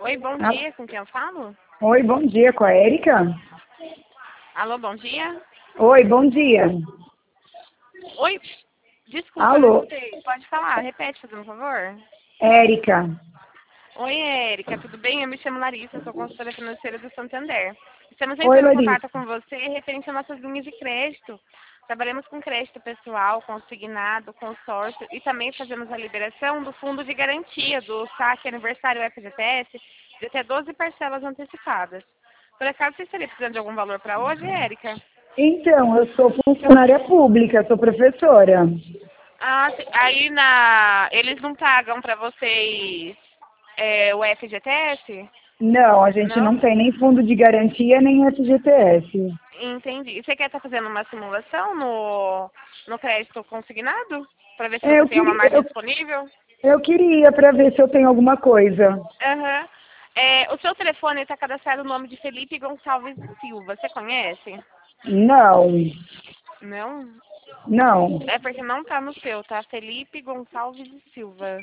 Oi, bom Ah, dia, com quem eu falo? oi, bom dia, com a Érica? Alô, bom dia? Oi, bom dia. Oi, desculpa, eu não Alô, escutei. Pode falar, repete, fazendo um favor. Érica. Oi, Érica, tudo bem? Eu me chamo Larissa, sou consultora financeira do Santander. Estamos Oi, entrando em Larissa. contato com você referente a nossas linhas de crédito. Trabalhamos com crédito pessoal, consignado, consórcio e também fazemos a liberação do fundo de garantia do saque aniversário FGTS de até 12 parcelas antecipadas. Por acaso você estaria precisando de algum valor para hoje, Érica? Então, eu sou funcionária pública, sou professora. Ah, aí eles não pagam para vocês o FGTS? Não, a gente não Não? tem nem fundo de garantia, nem FGTS. Entendi. E você quer estar fazendo uma simulação no crédito consignado? Para ver se É, você tem uma margem disponível? eu queria para ver se eu tenho alguma coisa. Aham. O seu telefone está cadastrado o nome de Felipe Gonçalves Silva. Você conhece? Não, Não? não, É porque não tá no seu, tá? Felipe Gonçalves Silva.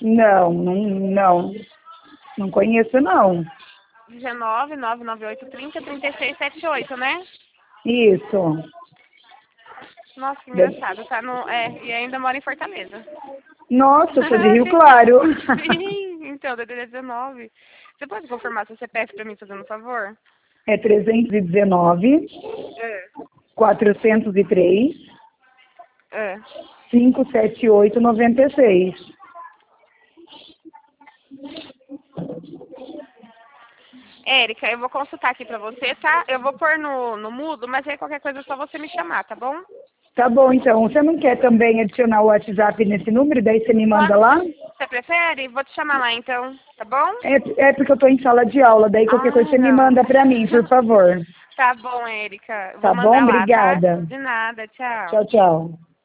não conheço não. 19 998 30 3678, né? Isso. Nossa, que De- engraçado. Tá e ainda mora em Fortaleza. Nossa, eu sou de Ah, Rio gente. Claro. Sim, então, DDD 19. Você pode confirmar seu CPF pra mim, fazendo um favor? É 319 É. 403 É. 57896. Érica, eu vou consultar aqui pra você, tá? Eu vou pôr no mudo, mas aí qualquer coisa é só você me chamar, tá bom? Tá bom, então. Você não quer também adicionar o WhatsApp nesse número? Daí você me manda Pode. lá? Você prefere? Vou te chamar lá então, tá bom? É porque eu tô em sala de aula. Daí qualquer coisa Ah, você me não. manda pra mim, por favor. Tá bom, Érica. Eu vou Tá bom? mandar lá, tá? Obrigada. De nada, tchau. Tchau, tchau.